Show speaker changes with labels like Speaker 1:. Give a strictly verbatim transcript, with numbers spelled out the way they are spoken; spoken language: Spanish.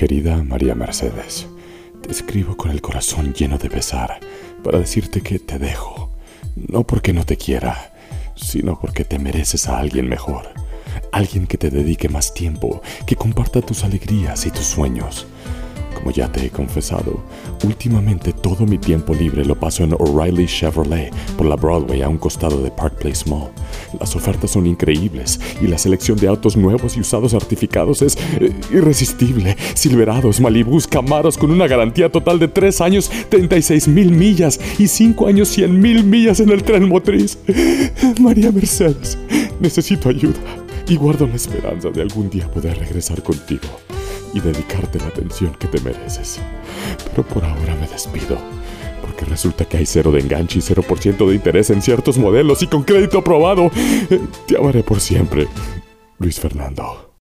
Speaker 1: Querida María Mercedes, te escribo con el corazón lleno de pesar para decirte que te dejo, no porque no te quiera, sino porque te mereces a alguien mejor, alguien que te dedique más tiempo, que comparta tus alegrías y tus sueños. Como ya te he confesado, últimamente todo mi tiempo libre lo paso en O'Reilly Chevrolet por la Broadway a un costado de Park Place Mall. Las ofertas son increíbles y la selección de autos nuevos y usados certificados es eh, irresistible. Silverados, Malibús, Camaros con una garantía total de tres años, treinta y seis mil millas y cinco años, cien mil millas en el tren motriz. María Mercedes, necesito ayuda y guardo la esperanza de algún día poder regresar contigo y dedicarte la atención que te mereces. Pero por ahora me despido, porque resulta que hay cero de enganche y cero por ciento de interés en ciertos modelos y con crédito aprobado. Te amaré por siempre, Luis Fernando.